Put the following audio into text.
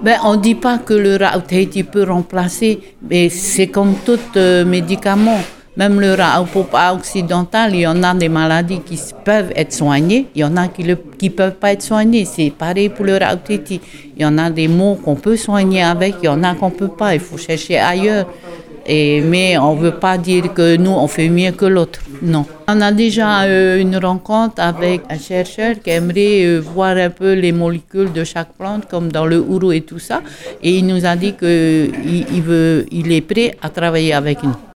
On ne dit pas que le Rauteiti peut remplacer, mais c'est comme tout médicament. Même le Raupopa occidental, il y en a des maladies qui peuvent être soignées, il y en a qui ne peuvent pas être soignées. C'est pareil pour le Rauteiti. Il y en a des maux qu'on peut soigner avec, il y en a qu'on ne peut pas, il faut chercher ailleurs. Mais on ne veut pas dire que nous, on fait mieux que l'autre, non. On a déjà une rencontre avec un chercheur qui aimerait voir un peu les molécules de chaque plante, comme dans le ouro et tout ça. Et il nous a dit qu'il est prêt à travailler avec nous.